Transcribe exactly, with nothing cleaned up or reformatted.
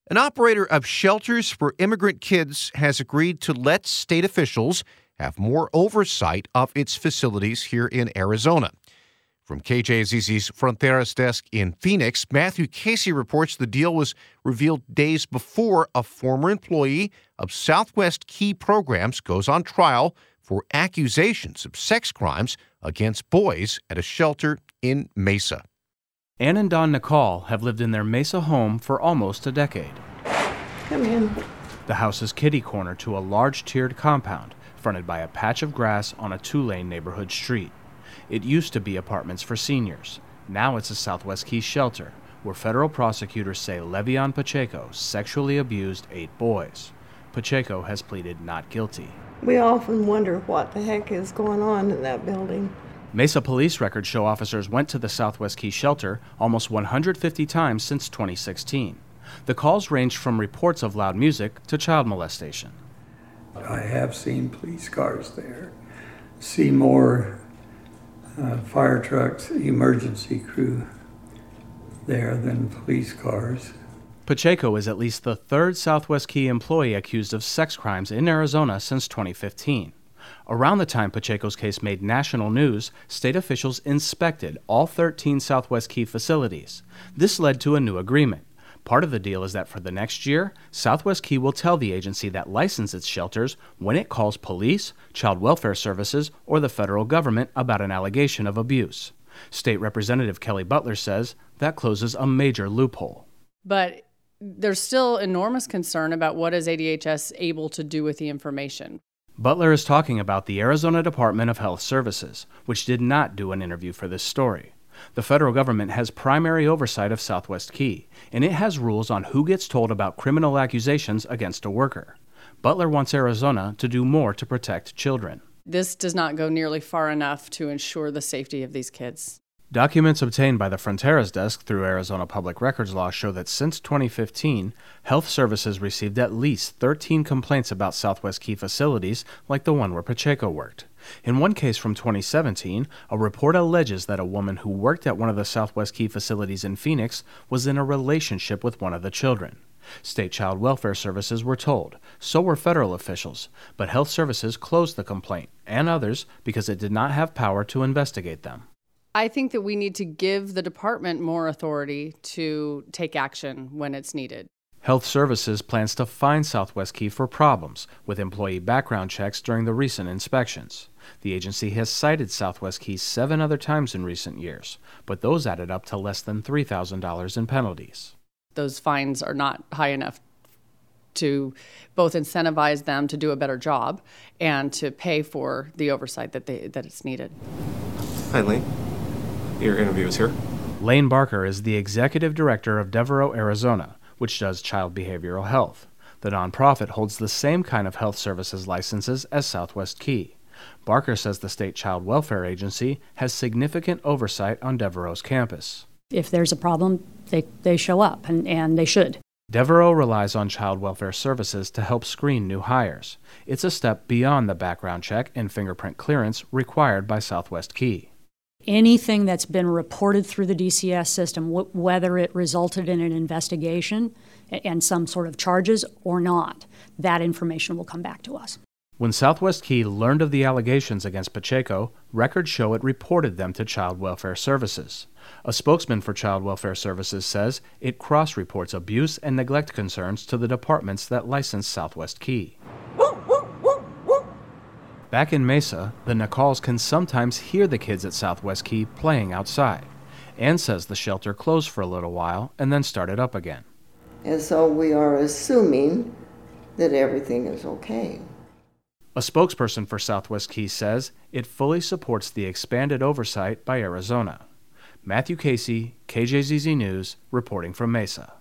An operator of shelters for immigrant kids has agreed to let state officials have more oversight of its facilities here in Arizona. From K J Z Z's Fronteras desk in Phoenix, Matthew Casey reports the deal was revealed days before a former employee of Southwest Key Programs goes on trial for accusations of sex crimes against boys at a shelter in Mesa. Ann and Don Nicole have lived in their Mesa home for almost a decade. Come in. The house is kitty corner to a large tiered compound fronted by a patch of grass on a two-lane neighborhood street. It used to be apartments for seniors. Now it's a Southwest Key shelter where federal prosecutors say Le'Veon Pacheco sexually abused eight boys. Pacheco has pleaded not guilty. We often wonder what the heck is going on in that building. Mesa police records show officers went to the Southwest Key shelter almost one hundred fifty times since twenty sixteen. The calls ranged from reports of loud music to child molestation. I have seen police cars there, see more uh, fire trucks, emergency crew there than police cars. Pacheco is at least the third Southwest Key employee accused of sex crimes in Arizona since twenty fifteen. Around the time Pacheco's case made national news, state officials inspected all thirteen Southwest Key facilities. This led to a new agreement. Part of the deal is that for the next year, Southwest Key will tell the agency that licenses its shelters when it calls police, child welfare services, or the federal government about an allegation of abuse. State Representative Kelly Butler says that closes a major loophole. But there's still enormous concern about what is A D H S able to do with the information. Butler is talking about the Arizona Department of Health Services, which did not do an interview for this story. The federal government has primary oversight of Southwest Key, and it has rules on who gets told about criminal accusations against a worker. Butler wants Arizona to do more to protect children. This does not go nearly far enough to ensure the safety of these kids. Documents obtained by the Fronteras desk through Arizona Public Records Law show that since twenty fifteen, Health Services received at least thirteen complaints about Southwest Key facilities like the one where Pacheco worked. In one case from twenty seventeen, a report alleges that a woman who worked at one of the Southwest Key facilities in Phoenix was in a relationship with one of the children. State Child Welfare Services were told, so were federal officials, but Health Services closed the complaint, and others, because it did not have power to investigate them. I think that we need to give the department more authority to take action when it's needed. Health Services plans to fine Southwest Key for problems with employee background checks during the recent inspections. The agency has cited Southwest Key seven other times in recent years, but those added up to less than three thousand dollars in penalties. Those fines are not high enough to both incentivize them to do a better job and to pay for the oversight that they that it's needed. Hi, Lane. Your interview is here. Lane Barker is the executive director of Devereaux, Arizona, which does child behavioral health. The nonprofit holds the same kind of health services licenses as Southwest Key. Barker says the state child welfare agency has significant oversight on Devereaux's campus. If there's a problem, they, they show up, and, and they should. Devereaux relies on child welfare services to help screen new hires. It's a step beyond the background check and fingerprint clearance required by Southwest Key. Anything that's been reported through the D C S system, wh- whether it resulted in an investigation and some sort of charges or not, that information will come back to us. When Southwest Key learned of the allegations against Pacheco, records show it reported them to Child Welfare Services. A spokesman for Child Welfare Services says it cross-reports abuse and neglect concerns to the departments that license Southwest Key. Back in Mesa, the Nicoles can sometimes hear the kids at Southwest Key playing outside. Ann says the shelter closed for a little while and then started up again. And so we are assuming that everything is okay. A spokesperson for Southwest Key says it fully supports the expanded oversight by Arizona. Matthew Casey, K J Z Z News, reporting from Mesa.